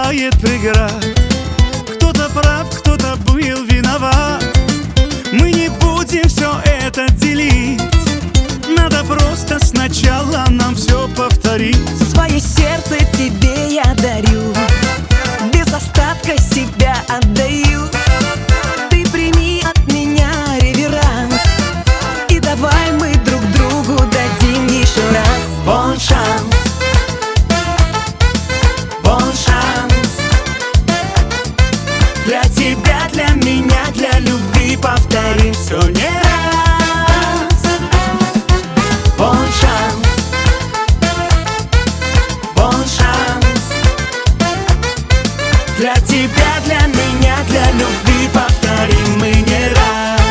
бывает преград. Кто-то прав, кто-то был виноват. Мы не будем все это делить. Надо просто сначала нам все повторить. Свое сердце тебе я дарю, без остатка себя отдаю. Ты прими от меня реверанс, и давай мы друг другу дадим еще раз. Бон шанс, бон шанс. Для тебя, для меня, для любви повторим все не раз. Бон шанс, бон шанс. Для тебя, для меня, для любви повторим мы не раз.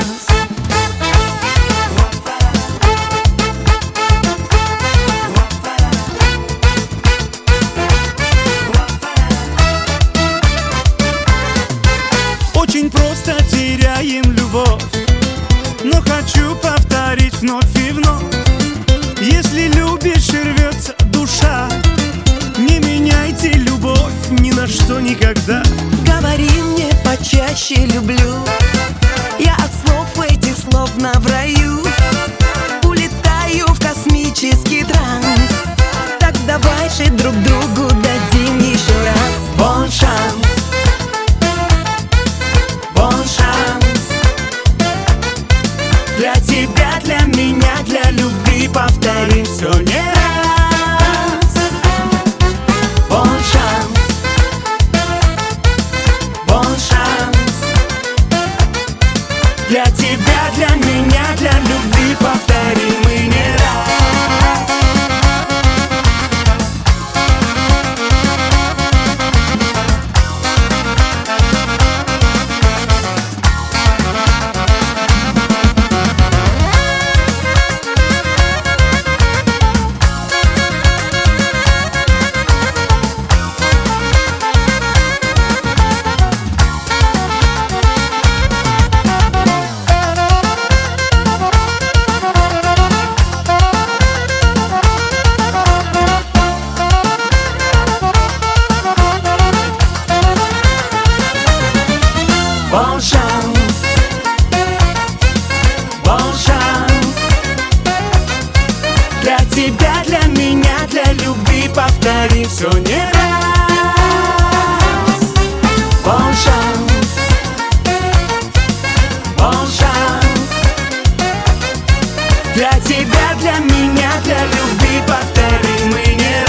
Очень просто теряем любовь, но хочу повторить вновь и вновь. Если любишь и рвется душа, не меняйте любовь ни на что никогда. Говори мне почаще люблю, я от слов этих словно в раю улетаю в космический транс. Так давай же друг другу дадим еще раз. Бон шанс, бон шанс. Для тебя, для меня, для любви повторим все не раз. Бон шанс, бон шанс. Для тебя, для меня, для любви повторим мы не раз. Бон шанс, бон шанс. Для тебя, для меня, для любви повторим все не раз. Бон шанс, бон шанс. Для тебя, для меня, для любви повторим мы не раз.